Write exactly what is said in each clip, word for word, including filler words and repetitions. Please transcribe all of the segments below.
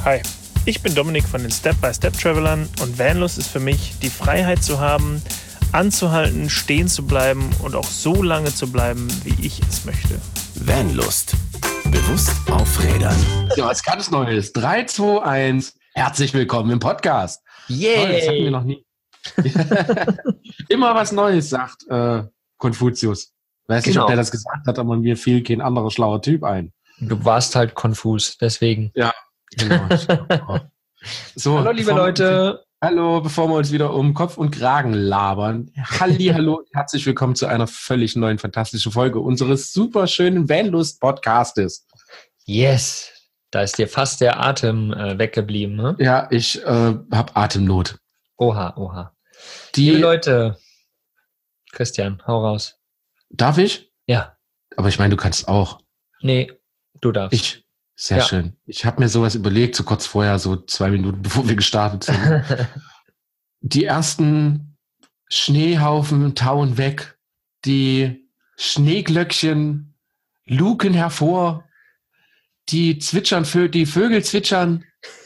Hi, ich bin Dominik von den Step-by-Step-Travelern und Vanlust ist für mich die Freiheit zu haben, anzuhalten, stehen zu bleiben und auch so lange zu bleiben, wie ich es möchte. Vanlust. Bewusst aufrädern. Ja, was ganz Neues. drei, zwei, eins. Herzlich willkommen im Podcast. Yay! Toll, das hatten wir noch nie. Immer was Neues, sagt äh, Konfuzius. Weiß nicht, Genau. ob der das gesagt hat, aber mir fiel kein anderer schlauer Typ ein. Du warst halt konfus, deswegen. Ja, genau. So, Hallo, liebe bevor wir- Leute. Hallo, bevor wir uns wieder um Kopf und Kragen labern. Halli, hallo, herzlich willkommen zu einer völlig neuen, fantastischen Folge unseres super schönen Vanlust-Podcastes. Yes. Da ist dir fast der Atem äh, weggeblieben, ne? Ja, ich äh, habe Atemnot. Oha, oha. Die, Liebe Leute. Christian, hau raus. darf ich? Ja. Aber ich meine, du kannst auch. Nee, du darfst. Ich, sehr Ja. schön. Ich habe mir sowas überlegt, so kurz vorher, so zwei Minuten bevor wir gestartet sind. Die ersten Schneehaufen tauen weg, die Schneeglöckchen luken hervor, die zwitschern, Vö- die Vögel zwitschern.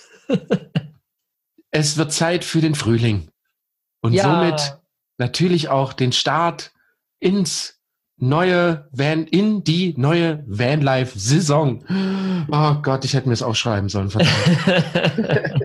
Es wird Zeit für den Frühling. Und Ja. somit natürlich auch den Start ins neue Van, in die neue Vanlife-Saison. Oh Gott, ich hätte mir es aufschreiben sollen. verdammt.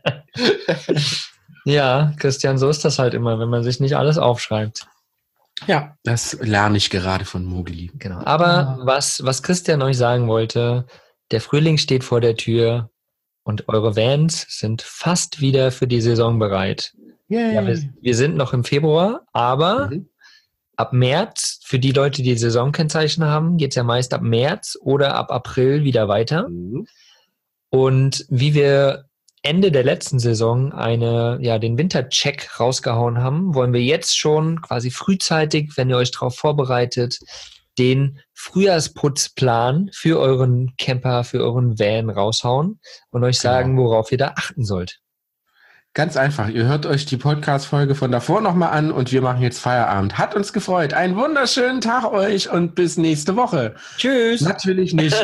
Ja, Christian, so ist das halt immer, wenn man sich nicht alles aufschreibt. Ja, das lerne ich gerade von Mowgli. Genau. Aber was, was Christian euch sagen wollte, der Frühling steht vor der Tür und eure Vans sind fast wieder für die Saison bereit. Yay. Ja, wir, wir sind noch im Februar, aber Mhm. ab März, für die Leute, die Saisonkennzeichen haben, geht es ja meist ab März oder ab April wieder weiter. Mhm. Und wie wir Ende der letzten Saison eine, ja, den Wintercheck rausgehauen haben, wollen wir jetzt schon quasi frühzeitig, wenn ihr euch darauf vorbereitet, den Frühjahrsputzplan für euren Camper, für euren Van raushauen und euch Genau. sagen, worauf ihr da achten sollt. Ganz einfach. Ihr hört euch die Podcast-Folge von davor nochmal an und wir machen jetzt Feierabend. Hat uns gefreut. Einen wunderschönen Tag euch und bis nächste Woche. Tschüss! Natürlich nicht.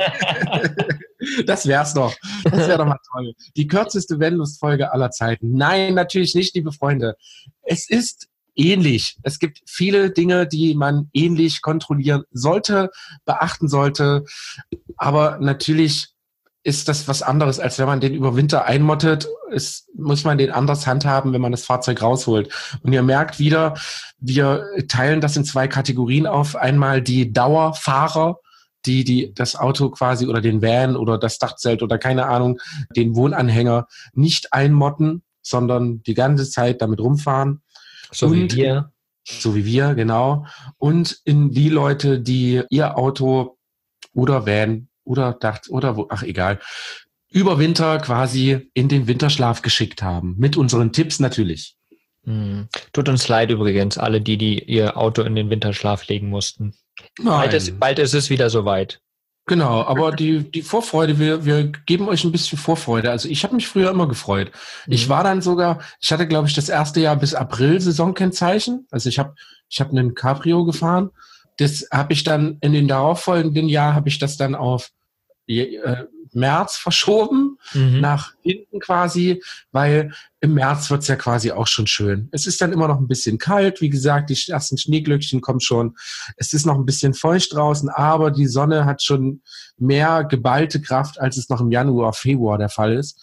Das wär's doch. Das wäre doch mal toll. Die kürzeste Vanlust-Folge aller Zeiten. Nein, natürlich nicht, liebe Freunde. Es ist ähnlich. Es gibt viele Dinge, die man ähnlich kontrollieren sollte, beachten sollte. Aber natürlich ist das was anderes, als wenn man den über Winter einmottet. Es muss man den anders handhaben, wenn man das Fahrzeug rausholt. Und ihr merkt wieder, wir teilen das in zwei Kategorien auf. Einmal die Dauerfahrer, die, die das Auto quasi oder den Van oder das Dachzelt oder keine Ahnung, den Wohnanhänger nicht einmotten, sondern die ganze Zeit damit rumfahren. So wie Und- wir. So wie wir, genau. Und in die Leute, die ihr Auto oder Van oder Dach oder wo, ach egal, über Winter quasi in den Winterschlaf geschickt haben. Mit unseren Tipps natürlich. Hm. Tut uns leid übrigens, alle die, die ihr Auto in den Winterschlaf legen mussten. Bald ist, bald ist es wieder soweit. Genau, aber die, die Vorfreude, wir, wir geben euch ein bisschen Vorfreude. Also ich habe mich früher immer gefreut. Ich Mhm. war dann sogar, ich hatte glaube ich das erste Jahr bis April Saisonkennzeichen. Also ich habe ich hab einen Cabrio gefahren. Das habe ich dann in den darauffolgenden Jahr habe ich das dann auf äh, März verschoben, Mhm. nach hinten quasi, weil im März wird's ja quasi auch schon schön. Es ist dann immer noch ein bisschen kalt, wie gesagt, die ersten Schneeglöckchen kommen schon. Es ist noch ein bisschen feucht draußen, aber die Sonne hat schon mehr geballte Kraft, als es noch im Januar, Februar der Fall ist.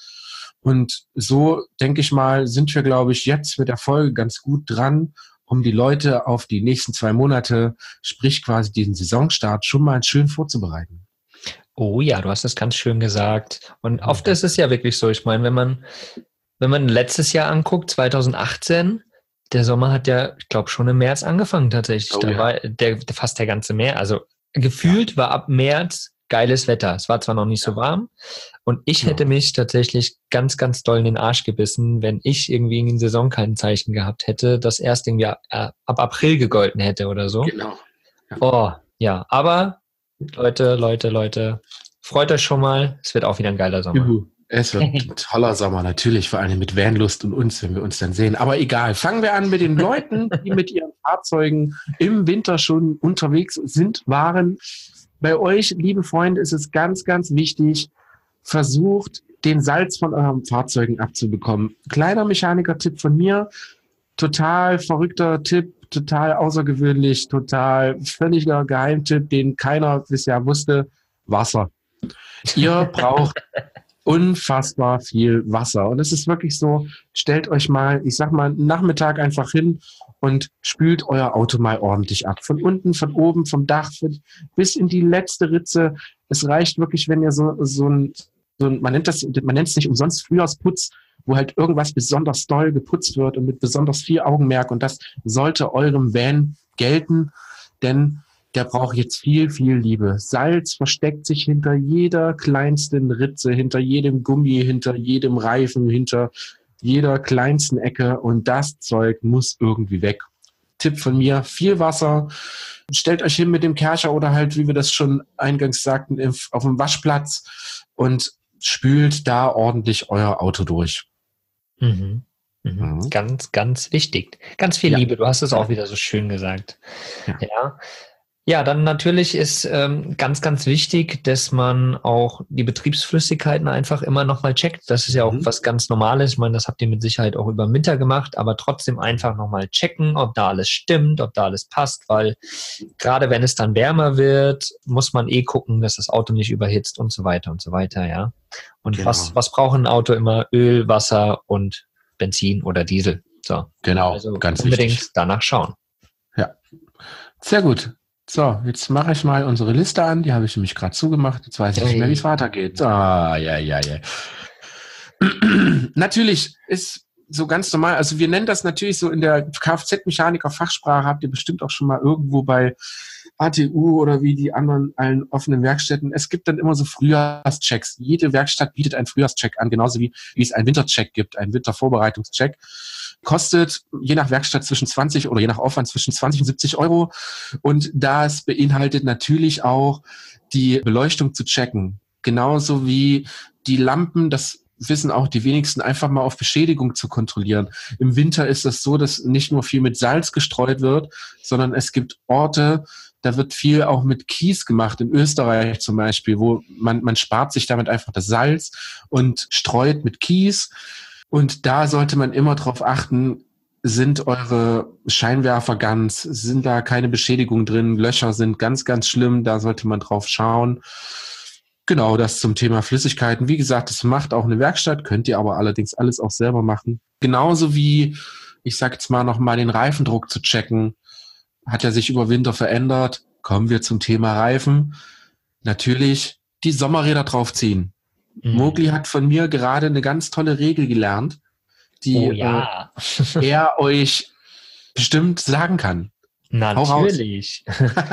Und so, denke ich mal, sind wir, glaube ich, jetzt mit der Folge ganz gut dran, um die Leute auf die nächsten zwei Monate, sprich quasi diesen Saisonstart, schon mal schön vorzubereiten. Oh ja, du hast das ganz schön gesagt. Und oft ist es ja wirklich so. Ich meine, wenn man, wenn man letztes Jahr anguckt, zwanzig achtzehn, der Sommer hat ja, ich glaube, schon im März angefangen tatsächlich. Oh da ja. war der, der fast der ganze März. Also gefühlt war ab März geiles Wetter. Es war zwar noch nicht so warm. Und ich Ja. hätte mich tatsächlich ganz, ganz doll in den Arsch gebissen, wenn ich irgendwie in Saison kein Zeichen gehabt hätte, das erst irgendwie ab, äh, ab April gegolten hätte oder so. Genau. Oh, ja. Aber Leute, Leute, Leute, freut euch schon mal. Es wird auch wieder ein geiler Sommer. Juhu. Es wird ein toller Sommer, natürlich, vor allem mit Vanlust und uns, wenn wir uns dann sehen. Aber egal, fangen wir an mit den Leuten, die mit ihren Fahrzeugen im Winter schon unterwegs sind, waren. Bei euch, liebe Freunde, ist es ganz, ganz wichtig, versucht den Salz von euren Fahrzeugen abzubekommen. Kleiner Mechaniker-Tipp von mir, total verrückter Tipp, total außergewöhnlich, total völliger Geheimtipp, den keiner bisher wusste, Wasser. Ihr braucht unfassbar viel Wasser. Und es ist wirklich so, stellt euch mal, ich sag mal, einen Nachmittag einfach hin und spült euer Auto mal ordentlich ab. Von unten, von oben, vom Dach bis in die letzte Ritze. Es reicht wirklich, wenn ihr so, so ein, so ein man nennt das, man nennt es nicht umsonst Frühjahrsputz, wo halt irgendwas besonders doll geputzt wird und mit besonders viel Augenmerk. Und das sollte eurem Van gelten, denn der braucht jetzt viel, viel Liebe. Salz versteckt sich hinter jeder kleinsten Ritze, hinter jedem Gummi, hinter jedem Reifen, hinter jeder kleinsten Ecke. Und das Zeug muss irgendwie weg. Tipp von mir, viel Wasser. Stellt euch hin mit dem Kercher oder halt, wie wir das schon eingangs sagten, auf dem Waschplatz und spült da ordentlich euer Auto durch. Mhm. Mhm. Mhm. Ganz, ganz wichtig. Ganz viel ja. Liebe. Du hast es auch wieder so schön gesagt. Ja. ja. Ja, dann natürlich ist ähm, ganz, ganz wichtig, dass man auch die Betriebsflüssigkeiten einfach immer nochmal checkt. Das ist ja auch mhm. was ganz Normales. Ich meine, das habt ihr mit Sicherheit auch über den Winter gemacht, aber trotzdem einfach nochmal checken, ob da alles stimmt, ob da alles passt, weil gerade wenn es dann wärmer wird, muss man eh gucken, dass das Auto nicht überhitzt und so weiter und so weiter, ja. Und genau. was, was braucht ein Auto immer? Öl, Wasser und Benzin oder Diesel. So. Genau, also ganz unbedingt wichtig. Danach schauen. Ja, sehr gut. So, jetzt mache ich mal unsere Liste an. Die habe ich nämlich gerade zugemacht. Jetzt weiß ich nicht mehr, wie es weitergeht. Ah, ja, ja, ja. Natürlich ist so ganz normal. Also wir nennen das natürlich so in der Kfz-Mechaniker-Fachsprache. Habt ihr bestimmt auch schon mal irgendwo bei A T U oder wie die anderen allen offenen Werkstätten. Es gibt dann immer so Frühjahrschecks. Jede Werkstatt bietet einen Frühjahrscheck an, genauso wie, wie es einen Wintercheck gibt, einen Wintervorbereitungscheck. Kostet je nach Werkstatt zwischen zwanzig oder je nach Aufwand zwischen zwanzig und siebzig Euro. Und das beinhaltet natürlich auch die Beleuchtung zu checken. Genauso wie die Lampen, das wissen auch die wenigsten, einfach mal auf Beschädigung zu kontrollieren. Im Winter ist es so, dass nicht nur viel mit Salz gestreut wird, sondern es gibt Orte, da wird viel auch mit Kies gemacht, in Österreich zum Beispiel, wo man, man spart sich damit einfach das Salz und streut mit Kies. Und da sollte man immer drauf achten, sind eure Scheinwerfer ganz, sind da keine Beschädigungen drin, Löcher sind ganz, ganz schlimm, da sollte man drauf schauen. Genau, das zum Thema Flüssigkeiten. Wie gesagt, das macht auch eine Werkstatt, könnt ihr aber allerdings alles auch selber machen. Genauso wie, ich sag jetzt mal, noch mal den Reifendruck zu checken. Hat ja sich über Winter verändert. Kommen wir zum Thema Reifen. Natürlich die Sommerräder draufziehen. Mhm. Mogli hat von mir gerade eine ganz tolle Regel gelernt, die oh, ja. äh, er euch bestimmt sagen kann. Natürlich.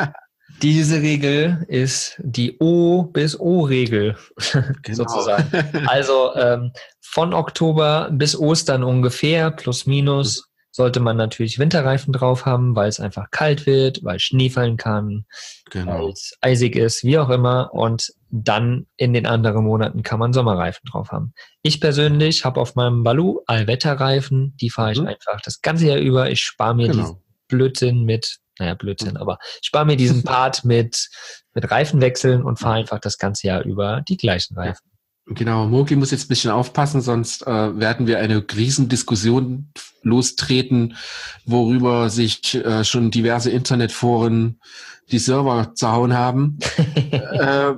Diese Regel ist die O bis O-Regel, genau. sozusagen. Also ähm, von Oktober bis Ostern ungefähr, plus minus, sollte man natürlich Winterreifen drauf haben, weil es einfach kalt wird, weil Schnee fallen kann, genau. weil es eisig ist, wie auch immer. Und dann in den anderen Monaten kann man Sommerreifen drauf haben. Ich persönlich habe auf meinem Baloo Allwetterreifen, die fahre ich mhm. einfach das ganze Jahr über. Ich spare mir genau. diesen Blödsinn mit, naja, Blödsinn, mhm. aber ich spare mir diesen Part mit, mit Reifenwechseln und fahre einfach das ganze Jahr über die gleichen Reifen. Genau, Mogli muss jetzt ein bisschen aufpassen, sonst äh, werden wir eine Riesendiskussion lostreten, worüber sich äh, schon diverse Internetforen die Server zerhauen haben. äh,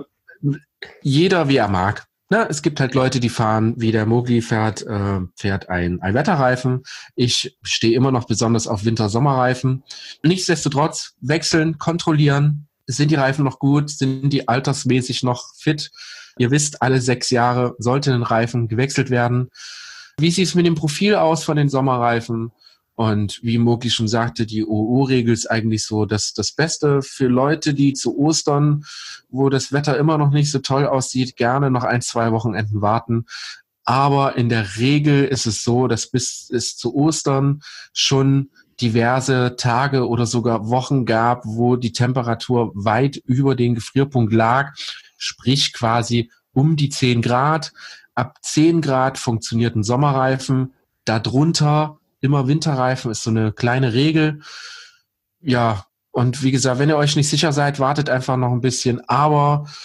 jeder wie er mag. Na, es gibt halt Leute, die fahren, wie der Mogli fährt, äh, fährt ein Allwetterreifen. Ich stehe immer noch besonders auf Winter-Sommerreifen. Nichtsdestotrotz wechseln, kontrollieren. Sind die Reifen noch gut? Sind die altersmäßig noch fit? Ihr wisst, alle sechs Jahre sollte ein Reifen gewechselt werden. Wie sieht es mit dem Profil aus von den Sommerreifen? Und wie Mogli schon sagte, die O O-Regel ist eigentlich so das, das Beste für Leute, die zu Ostern, wo das Wetter immer noch nicht so toll aussieht, gerne noch ein, zwei Wochenenden warten. Aber in der Regel ist es so, dass bis es zu Ostern schon diverse Tage oder sogar Wochen gab, wo die Temperatur weit über den Gefrierpunkt lag, sprich quasi um die zehn Grad. Ab zehn Grad funktioniert ein Sommerreifen, darunter immer Winterreifen, ist so eine kleine Regel. Ja, und wie gesagt, wenn ihr euch nicht sicher seid, wartet einfach noch ein bisschen, aber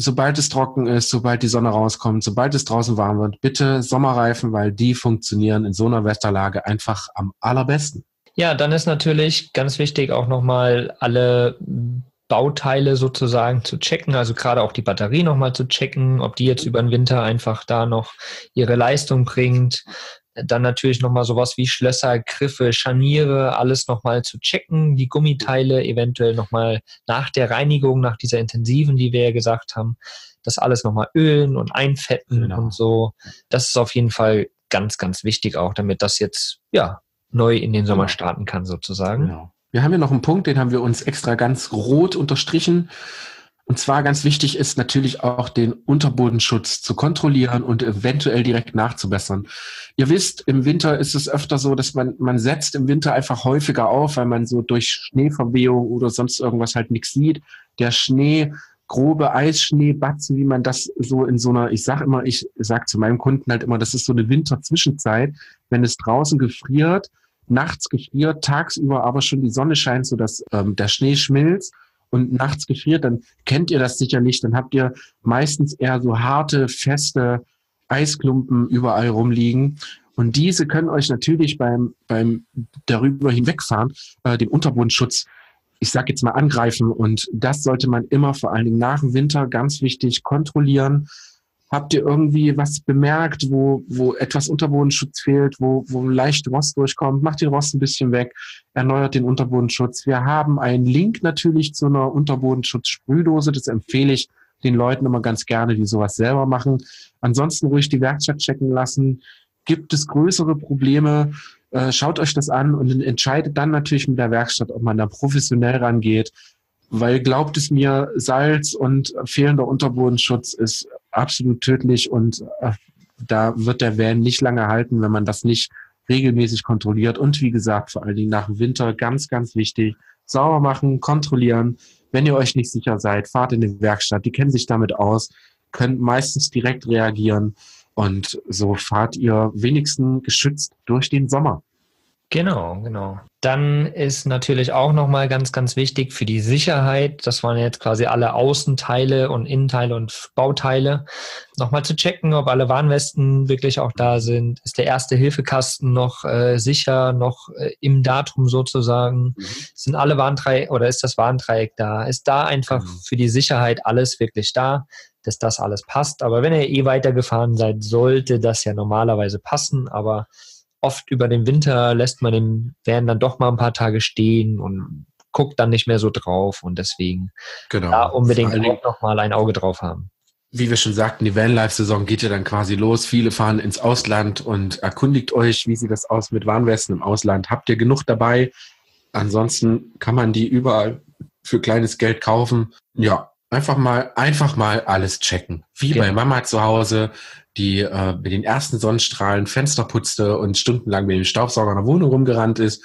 sobald es trocken ist, sobald die Sonne rauskommt, sobald es draußen warm wird, bitte Sommerreifen, weil die funktionieren in so einer Wetterlage einfach am allerbesten. Ja, dann ist natürlich ganz wichtig auch nochmal alle Bauteile sozusagen zu checken, also gerade auch die Batterie nochmal zu checken, ob die jetzt über den Winter einfach da noch ihre Leistung bringt. Dann natürlich nochmal sowas wie Schlösser, Griffe, Scharniere, alles nochmal zu checken, die Gummiteile eventuell nochmal nach der Reinigung, nach dieser intensiven, die wir ja gesagt haben, das alles nochmal ölen und einfetten genau. und so. Das ist auf jeden Fall ganz, ganz wichtig auch, damit das jetzt ja neu in den Sommer starten kann sozusagen. Genau. Wir haben hier noch einen Punkt, den haben wir uns extra ganz rot unterstrichen. Und zwar ganz wichtig ist natürlich auch den Unterbodenschutz zu kontrollieren und eventuell direkt nachzubessern. Ihr wisst, im Winter ist es öfter so, dass man man setzt im Winter einfach häufiger auf, weil man so durch Schneeverwehung oder sonst irgendwas halt nichts sieht. Der Schnee, grobe Eisschneebatzen, wie man das so in so einer, ich sag immer, ich sag zu meinem Kunden halt immer, das ist so eine Winterzwischenzeit, wenn es draußen gefriert, nachts gefriert, tagsüber aber schon die Sonne scheint, sodass ähm, der Schnee schmilzt und nachts gefriert, dann kennt ihr das sicherlich, dann habt ihr meistens eher so harte, feste Eisklumpen überall rumliegen. Und diese können euch natürlich beim beim darüber hinwegfahren, äh, den Unterbodenschutz, ich sag jetzt mal, angreifen. Und das sollte man immer, vor allen Dingen nach dem Winter, ganz wichtig kontrollieren. Habt ihr irgendwie was bemerkt, wo wo etwas Unterbodenschutz fehlt, wo wo leicht Rost durchkommt? Macht den Rost ein bisschen weg, erneuert den Unterbodenschutz. Wir haben einen Link natürlich zu einer Unterbodenschutz-Sprühdose. Das empfehle ich den Leuten immer ganz gerne, die sowas selber machen. Ansonsten ruhig die Werkstatt checken lassen. Gibt es größere Probleme? Äh, schaut euch das an und entscheidet dann natürlich mit der Werkstatt, ob man da professionell rangeht. Weil glaubt es mir, Salz und fehlender Unterbodenschutz ist absolut tödlich und äh, da wird der Van nicht lange halten, wenn man das nicht regelmäßig kontrolliert. Und wie gesagt, vor allen Dingen nach dem Winter ganz, ganz wichtig, sauber machen, kontrollieren. Wenn ihr euch nicht sicher seid, fahrt in die Werkstatt, die kennen sich damit aus, könnt meistens direkt reagieren und so fahrt ihr wenigstens geschützt durch den Sommer. Genau, genau. Dann ist natürlich auch nochmal ganz, ganz wichtig für die Sicherheit, das waren jetzt quasi alle Außenteile und Innenteile und Bauteile, nochmal zu checken, ob alle Warnwesten wirklich auch da sind. Ist der Erste-Hilfe-Kasten noch äh, sicher, noch äh, im Datum sozusagen? Mhm. Sind alle Warndreieck oder ist das Warndreieck da? Ist da einfach mhm. für die Sicherheit alles wirklich da, dass das alles passt? Aber wenn ihr eh weitergefahren seid, sollte das ja normalerweise passen, aber oft über den Winter lässt man den Van dann doch mal ein paar Tage stehen und guckt dann nicht mehr so drauf und deswegen genau. da unbedingt auch noch mal ein Auge drauf haben. Wie wir schon sagten, die Vanlife-Saison geht ja dann quasi los. Viele fahren ins Ausland und erkundigt euch, wie sieht das aus mit Warnwesten im Ausland. Habt ihr genug dabei? Ansonsten kann man die überall für kleines Geld kaufen. Ja, einfach mal, einfach mal alles checken. Wie genau. bei Mama zu Hause, die äh, mit den ersten Sonnenstrahlen Fenster putzte und stundenlang mit dem Staubsauger in der Wohnung rumgerannt ist.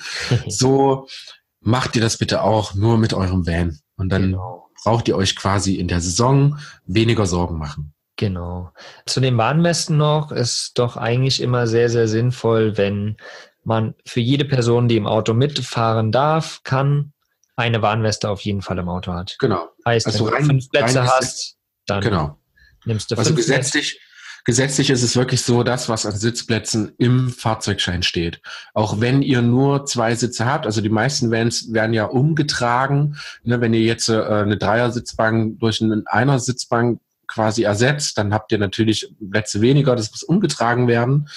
So macht ihr das bitte auch, nur mit eurem Van. Und dann genau. braucht ihr euch quasi in der Saison weniger Sorgen machen. Genau. Zu den Warnwesten noch ist doch eigentlich immer sehr, sehr sinnvoll, wenn man für jede Person, die im Auto mitfahren darf, kann, eine Warnweste auf jeden Fall im Auto hat. Genau. Heißt, also wenn rein, du fünf Plätze rein hast, dann genau. nimmst du also fünf gesetzlich, gesetzlich ist es wirklich so, das, was an Sitzplätzen im Fahrzeugschein steht. Auch wenn ihr nur zwei Sitze habt, also die meisten Vans werden ja umgetragen. Ne, wenn ihr jetzt äh, eine Dreiersitzbank durch eine Einer-Sitzbank quasi ersetzt, dann habt ihr natürlich Plätze weniger, das muss umgetragen werden.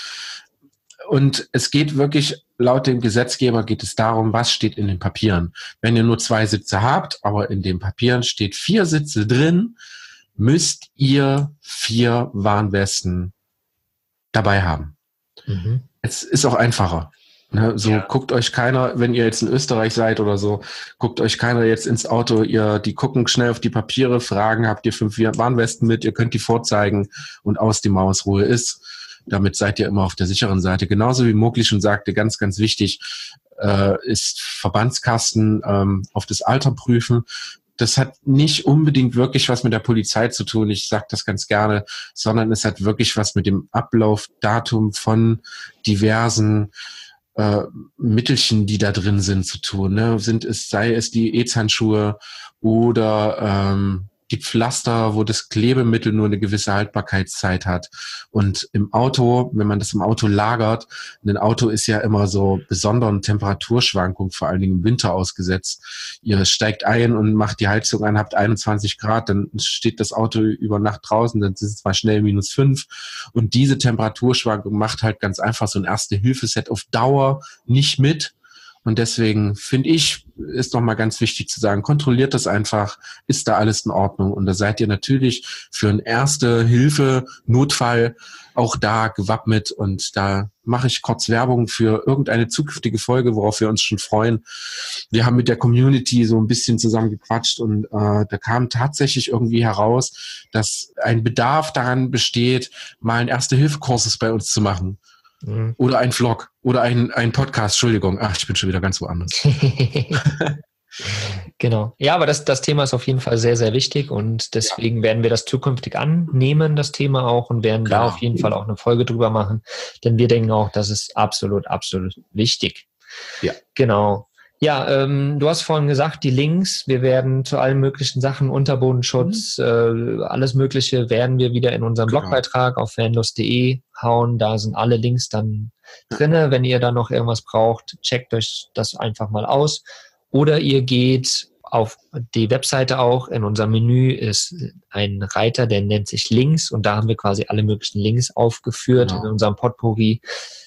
Und es geht wirklich, laut dem Gesetzgeber geht es darum, was steht in den Papieren. Wenn ihr nur zwei Sitze habt, aber in den Papieren steht vier Sitze drin, müsst ihr vier Warnwesten dabei haben. Mhm. Es ist auch einfacher. Ne? So ja. Guckt euch keiner, wenn ihr jetzt in Österreich seid oder so, guckt euch keiner jetzt ins Auto, ihr, die gucken schnell auf die Papiere, fragen, habt ihr fünf Warnwesten mit, ihr könnt die vorzeigen und aus die Maus Ruhe ist. Damit seid ihr immer auf der sicheren Seite. Genauso wie Mogli schon sagte, ganz, ganz wichtig äh, ist Verbandskasten ähm, auf das Alter prüfen. Das hat nicht unbedingt wirklich was mit der Polizei zu tun, ich sage das ganz gerne, sondern es hat wirklich was mit dem Ablaufdatum von diversen äh, Mittelchen, die da drin sind, zu tun. Ne? Sind es, sei es die E-Handschuhe oder ähm, die Pflaster, wo das Klebemittel nur eine gewisse Haltbarkeitszeit hat. Und im Auto, wenn man das im Auto lagert, ein Auto ist ja immer so besonderen Temperaturschwankungen, vor allen Dingen im Winter ausgesetzt. Ihr steigt ein und macht die Heizung an, habt einundzwanzig Grad, dann steht das Auto über Nacht draußen, dann sind es mal schnell minus fünf. Und diese Temperaturschwankung macht halt ganz einfach so ein Erste-Hilfe-Set auf Dauer nicht mit. Und deswegen finde ich, ist nochmal ganz wichtig zu sagen, kontrolliert das einfach, ist da alles in Ordnung. Und da seid ihr natürlich für einen Erste-Hilfe-Notfall auch da gewappnet. Und da mache ich kurz Werbung für irgendeine zukünftige Folge, worauf wir uns schon freuen. Wir haben mit der Community so ein bisschen zusammen gequatscht und äh, da kam tatsächlich irgendwie heraus, dass ein Bedarf daran besteht, mal einen Erste-Hilfe-Kurses bei uns zu machen. Mhm. Oder ein Vlog oder ein, ein Podcast, Entschuldigung. Ach, ich bin schon wieder ganz woanders. Genau. Ja, aber das, das Thema ist auf jeden Fall sehr, sehr wichtig und deswegen ja. werden wir das zukünftig annehmen, das Thema auch, und werden genau. da auf jeden Fall auch eine Folge drüber machen, denn wir denken auch, das ist absolut, absolut wichtig. Ja. Genau. Ja, ähm, du hast vorhin gesagt, die Links, wir werden zu allen möglichen Sachen, Unterbodenschutz, mhm. äh, alles Mögliche werden wir wieder in unserem genau. Blogbeitrag auf vanlust punkt de hauen. Da sind alle Links dann drinne. Wenn ihr da noch irgendwas braucht, checkt euch das einfach mal aus. Oder ihr geht auf die Webseite auch. In unserem Menü ist ein Reiter, der nennt sich Links, und da haben wir quasi alle möglichen Links aufgeführt genau. in unserem Potpourri,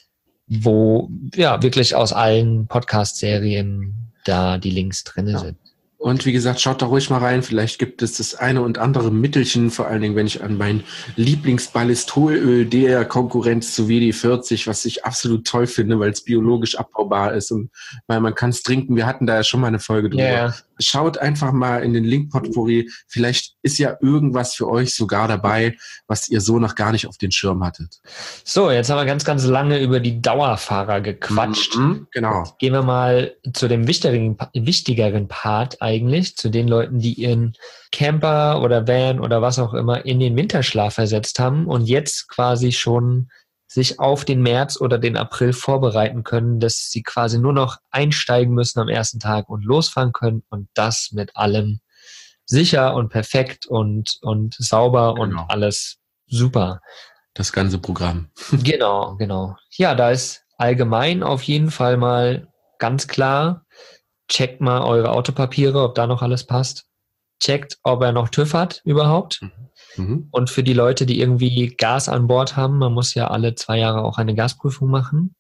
wo ja wirklich aus allen Podcast-Serien da die Links drin ja. sind. Und wie gesagt, schaut da ruhig mal rein. Vielleicht gibt es das eine und andere Mittelchen, vor allen Dingen, wenn ich an mein Lieblingsballistolöl der Konkurrenz zu W D vierzig, was ich absolut toll finde, weil es biologisch abbaubar ist und weil man kann es trinken. Wir hatten da ja schon mal eine Folge drüber. Yeah. Schaut einfach mal in den Link Potpourri. Vielleicht ist ja irgendwas für euch sogar dabei, was ihr so noch gar nicht auf den Schirm hattet. So, jetzt haben wir ganz, ganz lange über die Dauerfahrer gequatscht. Mhm, genau. Jetzt gehen wir mal zu dem wichtigeren, wichtigeren Part eigentlich, zu den Leuten, die ihren Camper oder Van oder was auch immer in den Winterschlaf versetzt haben und jetzt quasi schon sich auf den März oder den April vorbereiten können, dass sie quasi nur noch einsteigen müssen am ersten Tag und losfahren können, und das mit allem sicher und perfekt und, und sauber genau. und alles super. Das ganze Programm. Genau, genau. Ja, da ist allgemein auf jeden Fall mal ganz klar, checkt mal eure Autopapiere, ob da noch alles passt. Checkt, ob er noch TÜV hat überhaupt. Mhm. Und für die Leute, die irgendwie Gas an Bord haben, man muss ja alle zwei Jahre auch eine Gasprüfung machen,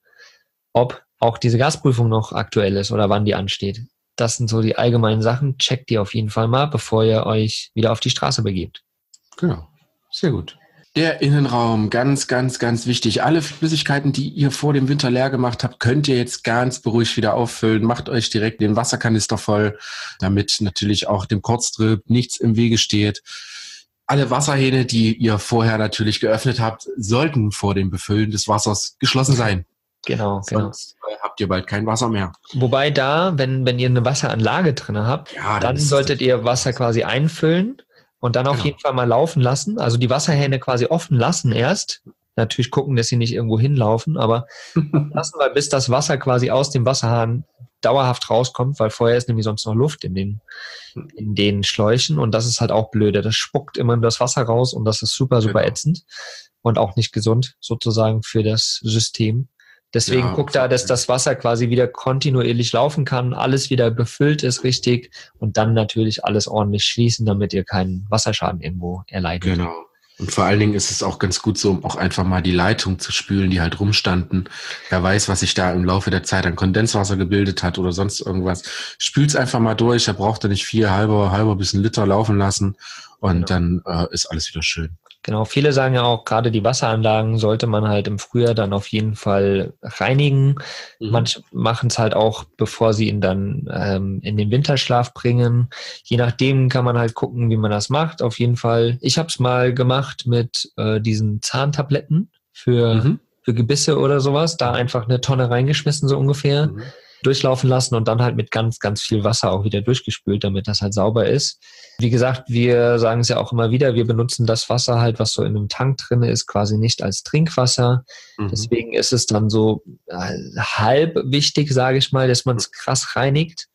ob auch diese Gasprüfung noch aktuell ist oder wann die ansteht. Das sind so die allgemeinen Sachen. Checkt die auf jeden Fall mal, bevor ihr euch wieder auf die Straße begebt. Genau, sehr gut. Der Innenraum, ganz, ganz, ganz wichtig. Alle Flüssigkeiten, die ihr vor dem Winter leer gemacht habt, könnt ihr jetzt ganz beruhigt wieder auffüllen. Macht euch direkt den Wasserkanister voll, damit natürlich auch dem Kurztrip nichts im Wege steht. Alle Wasserhähne, die ihr vorher natürlich geöffnet habt, sollten vor dem Befüllen des Wassers geschlossen sein. Genau, Sonst genau. habt ihr bald kein Wasser mehr. Wobei da, wenn, wenn ihr eine Wasseranlage drin habt, ja, dann, dann solltet ihr Wasser quasi einfüllen und dann auf genau. jeden Fall mal laufen lassen. Also die Wasserhähne quasi offen lassen erst. Natürlich gucken, dass sie nicht irgendwo hinlaufen, aber lassen wir, bis das Wasser quasi aus dem Wasserhahn dauerhaft rauskommt, weil vorher ist nämlich sonst noch Luft in den, in den Schläuchen, und das ist halt auch blöde. Das spuckt immer das Wasser raus und das ist super, super genau. ätzend und auch nicht gesund sozusagen für das System. Deswegen ja, guckt da, dass das Wasser quasi wieder kontinuierlich laufen kann, alles wieder befüllt ist richtig, und dann natürlich alles ordentlich schließen, damit ihr keinen Wasserschaden irgendwo erleidet. Genau. Und vor allen Dingen ist es auch ganz gut so, um auch einfach mal die Leitung zu spülen, die halt rumstanden. Wer weiß, was sich da im Laufe der Zeit an Kondenswasser gebildet hat oder sonst irgendwas. Spült's einfach mal durch, da braucht ihr nicht viel, halber, halber bis ein Liter laufen lassen, und genau. dann äh, ist alles wieder schön. Genau, viele sagen ja auch, gerade die Wasseranlagen sollte man halt im Frühjahr dann auf jeden Fall reinigen. Mhm. Manche machen es halt auch, bevor sie ihn dann ähm, in den Winterschlaf bringen. Je nachdem kann man halt gucken, wie man das macht. Auf jeden Fall, ich habe es mal gemacht mit äh, diesen Zahntabletten für, mhm. für Gebisse oder sowas. Da einfach eine Tonne reingeschmissen, so ungefähr. Mhm. Durchlaufen lassen und dann halt mit ganz, ganz viel Wasser auch wieder durchgespült, damit das halt sauber ist. Wie gesagt, wir sagen es ja auch immer wieder, wir benutzen das Wasser halt, was so in einem Tank drin ist, quasi nicht als Trinkwasser. Mhm. Deswegen ist es dann so äh, halb wichtig, sage ich mal, dass man es krass reinigt.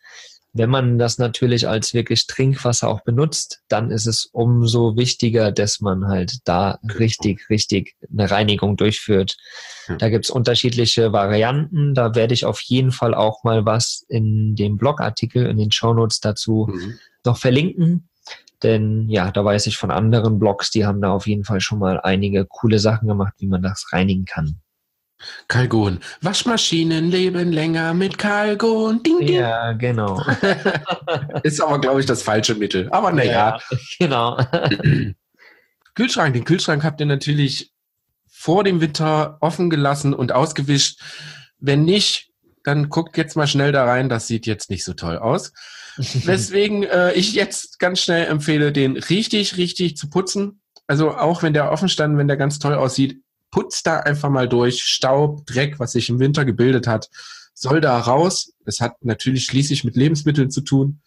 Wenn man das natürlich als wirklich Trinkwasser auch benutzt, dann ist es umso wichtiger, dass man halt da richtig, richtig eine Reinigung durchführt. Ja. Da gibt's unterschiedliche Varianten. Da werde ich auf jeden Fall auch mal was in dem Blogartikel, in den Shownotes dazu mhm. noch verlinken. Denn ja, da weiß ich von anderen Blogs, die haben da auf jeden Fall schon mal einige coole Sachen gemacht, wie man das reinigen kann. Kalgon. Waschmaschinen leben länger mit Kalgon. Ding, ding. Ja, genau. Ist aber, glaube ich, das falsche Mittel. Aber naja. Ja, genau. Kühlschrank. Den Kühlschrank habt ihr natürlich vor dem Winter offen gelassen und ausgewischt. Wenn nicht, dann guckt jetzt mal schnell da rein. Das sieht jetzt nicht so toll aus. Weswegen äh, ich jetzt ganz schnell empfehle, den richtig, richtig zu putzen. Also auch wenn der offen stand, wenn der ganz toll aussieht, putzt da einfach mal durch. Staub, Dreck, was sich im Winter gebildet hat, soll da raus. Es hat natürlich schließlich mit Lebensmitteln zu tun.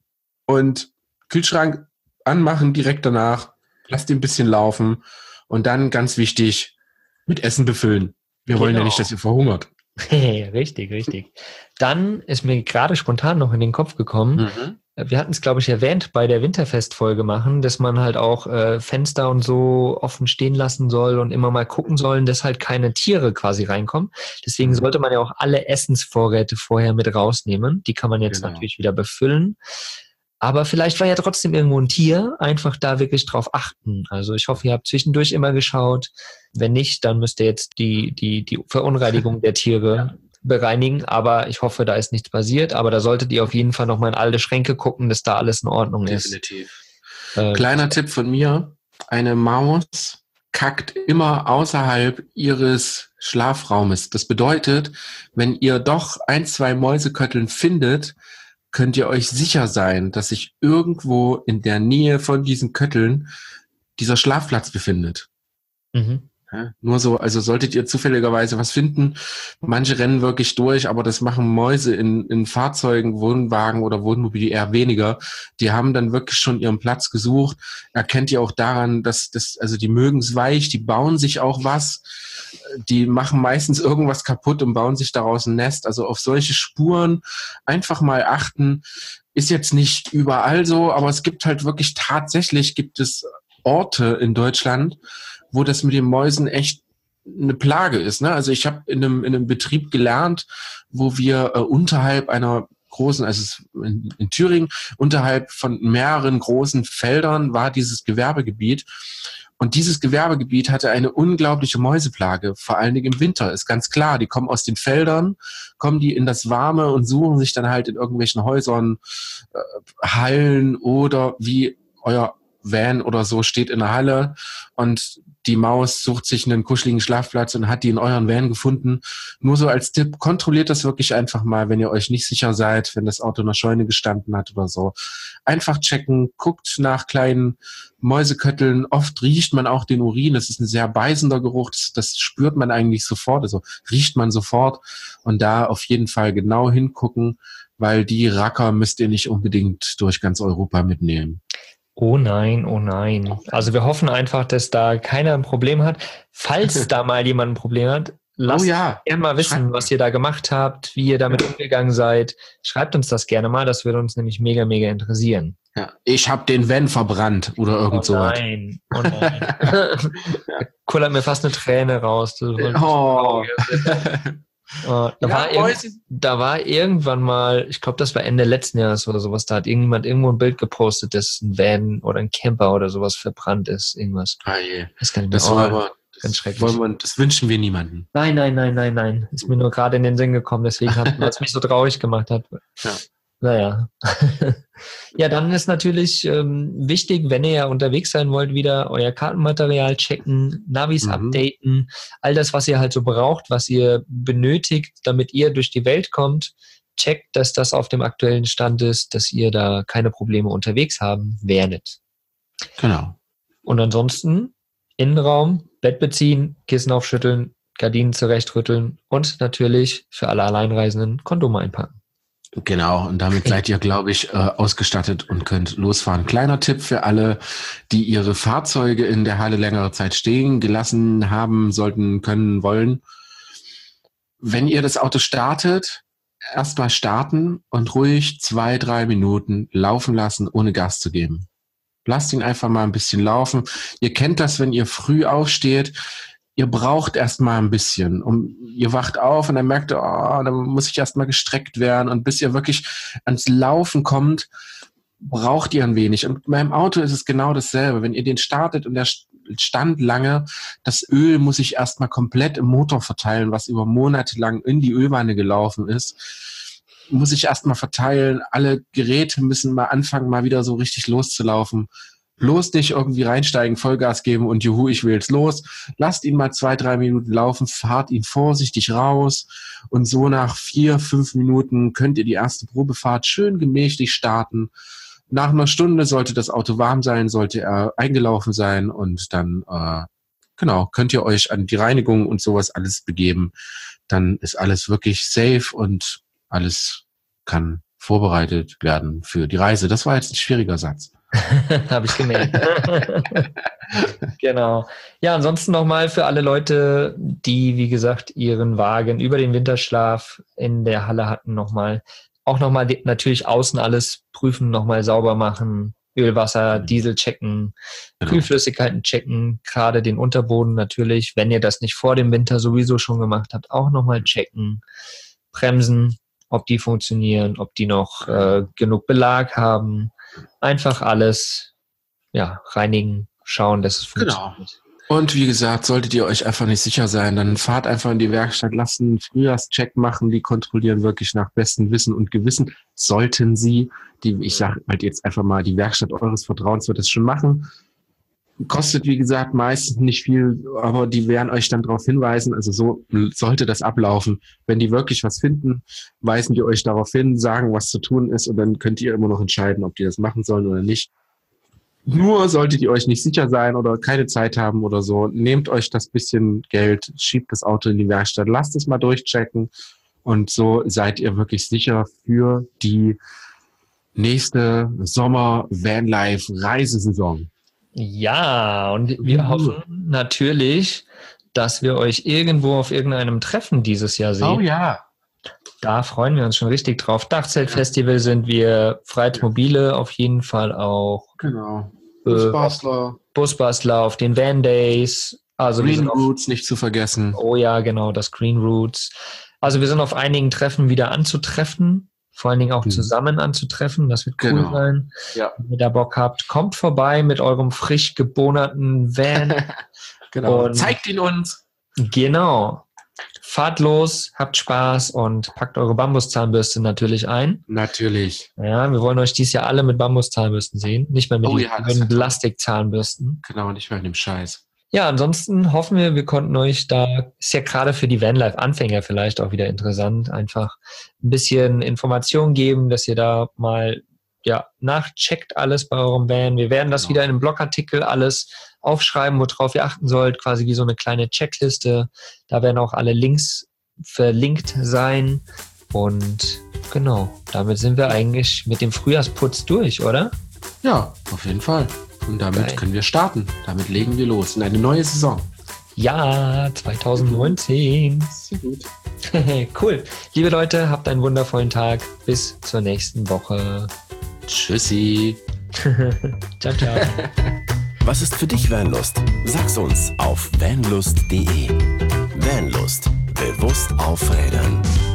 Und Kühlschrank anmachen direkt danach. Lasst ihn ein bisschen laufen. Und dann, ganz wichtig, mit Essen befüllen. Wir genau. wollen ja nicht, dass ihr verhungert. Richtig, richtig. Dann ist mir gerade spontan noch in den Kopf gekommen, mhm. wir hatten es, glaube ich, erwähnt bei der Winterfestfolge machen, dass man halt auch äh, Fenster und so offen stehen lassen soll und immer mal gucken sollen, dass halt keine Tiere quasi reinkommen. Deswegen mhm. sollte man ja auch alle Essensvorräte vorher mit rausnehmen. Die kann man jetzt genau. natürlich wieder befüllen. Aber vielleicht war ja trotzdem irgendwo ein Tier, einfach da wirklich drauf achten. Also ich hoffe, ihr habt zwischendurch immer geschaut. Wenn nicht, dann müsst ihr jetzt die, die, die Verunreinigung der Tiere ja. bereinigen. Aber ich hoffe, da ist nichts passiert. Aber da solltet ihr auf jeden Fall nochmal in alle Schränke gucken, dass da alles in Ordnung Definitiv. ist. Definitiv. Kleiner äh, Tipp von mir. Eine Maus kackt immer außerhalb ihres Schlafraumes. Das bedeutet, wenn ihr doch ein, zwei Mäusekötteln findet, könnt ihr euch sicher sein, dass sich irgendwo in der Nähe von diesen Kötteln dieser Schlafplatz befindet. Mhm. Ja, nur so, also solltet ihr zufälligerweise was finden, manche rennen wirklich durch, aber das machen Mäuse in, in Fahrzeugen, Wohnwagen oder Wohnmobil eher weniger. Die haben dann wirklich schon ihren Platz gesucht. Erkennt ihr auch daran, dass das, also die mögen es weich, die bauen sich auch was, die machen meistens irgendwas kaputt und bauen sich daraus ein Nest. Also auf solche Spuren einfach mal achten. Ist jetzt nicht überall so, aber es gibt halt wirklich tatsächlich, gibt es Orte in Deutschland, wo das mit den Mäusen echt eine Plage ist. Ne? Also ich habe in einem, in einem Betrieb gelernt, wo wir äh, unterhalb einer großen, also in, in Thüringen, unterhalb von mehreren großen Feldern war dieses Gewerbegebiet. Und dieses Gewerbegebiet hatte eine unglaubliche Mäuseplage, vor allen Dingen im Winter, ist ganz klar. Die kommen aus den Feldern, kommen die in das Warme und suchen sich dann halt in irgendwelchen Häusern, äh, Hallen oder wie euer Van oder so steht in der Halle und die Maus sucht sich einen kuscheligen Schlafplatz und hat die in euren Van gefunden. Nur so als Tipp, kontrolliert das wirklich einfach mal, wenn ihr euch nicht sicher seid, wenn das Auto in der Scheune gestanden hat oder so. Einfach checken, guckt nach kleinen Mäusekötteln. Oft riecht man auch den Urin. Das ist ein sehr beißender Geruch. Das, das spürt man eigentlich sofort. Also riecht man sofort. Und da auf jeden Fall genau hingucken, weil die Racker müsst ihr nicht unbedingt durch ganz Europa mitnehmen. Oh nein, oh nein. Also wir hoffen einfach, dass da keiner ein Problem hat. Falls da mal jemand ein Problem hat, lasst oh ja. gerne mal wissen, Schreibt. was ihr da gemacht habt, wie ihr damit umgegangen seid. Schreibt uns das gerne mal, das würde uns nämlich mega, mega interessieren. Ja, ich habe den Van verbrannt oder irgend so. Oh nein, oh nein. Kullert mir fast eine Träne raus. Das oh. Uh, da, ja, war irg- da war irgendwann mal, ich glaube, das war Ende letzten Jahres oder sowas, da hat irgendjemand irgendwo ein Bild gepostet, dass ein Van oder ein Camper oder sowas verbrannt ist, irgendwas. Ah, je. Das kann ich mir das auch war aber, ganz schrecklich. Wollen wir, das wünschen wir niemandem. Nein, nein, nein, nein, nein. Ist mir nur gerade in den Sinn gekommen, deswegen hat es mich so traurig gemacht hat. Ja. Naja. Ja, dann ist natürlich ähm, wichtig, wenn ihr ja unterwegs sein wollt, wieder euer Kartenmaterial checken, Navis mhm. updaten, all das, was ihr halt so braucht, was ihr benötigt, damit ihr durch die Welt kommt. Checkt, dass das auf dem aktuellen Stand ist, dass ihr da keine Probleme unterwegs haben werdet. Genau. Und ansonsten Innenraum, Bett beziehen, Kissen aufschütteln, Gardinen zurechtrütteln und natürlich für alle Alleinreisenden Kondome einpacken. Genau, und damit seid ihr, glaube ich, äh, ausgestattet und könnt losfahren. Kleiner Tipp für alle, die ihre Fahrzeuge in der Halle längere Zeit stehen gelassen haben, sollten, können, wollen. Wenn ihr das Auto startet, erstmal starten und ruhig zwei, drei Minuten laufen lassen, ohne Gas zu geben. Lasst ihn einfach mal ein bisschen laufen. Ihr kennt das, wenn ihr früh aufsteht. Ihr braucht erstmal ein bisschen. Und ihr wacht auf und dann merkt ihr, oh, dann muss ich erstmal gestreckt werden. Und bis ihr wirklich ans Laufen kommt, braucht ihr ein wenig. Und beim Auto ist es genau dasselbe. Wenn ihr den startet und der stand lange, das Öl muss sich erstmal komplett im Motor verteilen, was über Monate lang in die Ölwanne gelaufen ist. Muss ich erstmal verteilen. Alle Geräte müssen mal anfangen, mal wieder so richtig loszulaufen. Bloß nicht irgendwie reinsteigen, Vollgas geben und juhu, ich will jetzt los. Lasst ihn mal zwei, drei Minuten laufen, fahrt ihn vorsichtig raus und so nach vier, fünf Minuten könnt ihr die erste Probefahrt schön gemächlich starten. Nach einer Stunde sollte das Auto warm sein, sollte er eingelaufen sein und dann, äh, genau, könnt ihr euch an die Reinigung und sowas alles begeben. Dann ist alles wirklich safe und alles kann vorbereitet werden für die Reise. Das war jetzt ein schwieriger Satz. Habe ich gemerkt. Genau. Ja, ansonsten nochmal für alle Leute, die, wie gesagt, ihren Wagen über den Winterschlaf in der Halle hatten, nochmal, auch nochmal natürlich außen alles prüfen, nochmal sauber machen, Öl, Wasser, Diesel checken, genau. Kühlflüssigkeiten checken, gerade den Unterboden natürlich, wenn ihr das nicht vor dem Winter sowieso schon gemacht habt, auch nochmal checken, Bremsen, ob die funktionieren, ob die noch äh, genug Belag haben. Einfach alles ja, reinigen, schauen, dass es funktioniert. Genau. Und wie gesagt, solltet ihr euch einfach nicht sicher sein, dann fahrt einfach in die Werkstatt, lasst einen Frühjahrscheck machen, die kontrollieren wirklich nach bestem Wissen und Gewissen. Sollten sie, die, ich sage halt jetzt einfach mal, die Werkstatt eures Vertrauens wird das schon machen. Kostet, wie gesagt, meistens nicht viel, aber die werden euch dann darauf hinweisen, also so sollte das ablaufen. Wenn die wirklich was finden, weisen die euch darauf hin, sagen, was zu tun ist und dann könnt ihr immer noch entscheiden, ob die das machen sollen oder nicht. Nur solltet ihr euch nicht sicher sein oder keine Zeit haben oder so, nehmt euch das bisschen Geld, schiebt das Auto in die Werkstatt, lasst es mal durchchecken und so seid ihr wirklich sicher für die nächste Sommer-Vanlife-Reisesaison. Ja, und wir mhm. hoffen natürlich, dass wir euch irgendwo auf irgendeinem Treffen dieses Jahr sehen. Oh ja. Da freuen wir uns schon richtig drauf. Dachzeltfestival sind wir, Freiheitsmobile auf jeden Fall auch. Genau. Äh, Busbastler. Busbastler auf den Van Days. Also Green Roots nicht zu vergessen. Oh ja, genau, das Green Roots. Also wir sind auf einigen Treffen wieder anzutreffen. Vor allen Dingen auch mhm. zusammen anzutreffen. Das wird cool genau. sein. Ja. Wenn ihr da Bock habt, kommt vorbei mit eurem frisch gebonerten Van. Genau. Und zeigt ihn uns. Genau. Fahrt los, habt Spaß und packt eure Bambuszahnbürste natürlich ein. Natürlich. Ja, wir wollen euch dieses Jahr alle mit Bambuszahnbürsten sehen. Nicht mehr mit oh, ja, den Plastikzahnbürsten. Genau, nicht mehr mit dem Scheiß. Ja, ansonsten hoffen wir, wir konnten euch da, ist ja gerade für die Vanlife-Anfänger vielleicht auch wieder interessant, einfach ein bisschen Information geben, dass ihr da mal ja nachcheckt alles bei eurem Van. Wir werden das genau. wieder in einem Blogartikel alles aufschreiben, worauf ihr achten sollt, quasi wie so eine kleine Checkliste. Da werden auch alle Links verlinkt sein. Und genau, damit sind wir eigentlich mit dem Frühjahrsputz durch, oder? Ja, auf jeden Fall. Und damit Geil. können wir starten. Damit legen wir los in eine neue Saison. Ja, zwanzig neunzehn. Sehr gut. Cool. Liebe Leute, habt einen wundervollen Tag. Bis zur nächsten Woche. Tschüssi. Ciao, ciao. Was ist für dich Vanlust? Sag's uns auf vanlust punkt de. Vanlust. Bewusst aufrädern.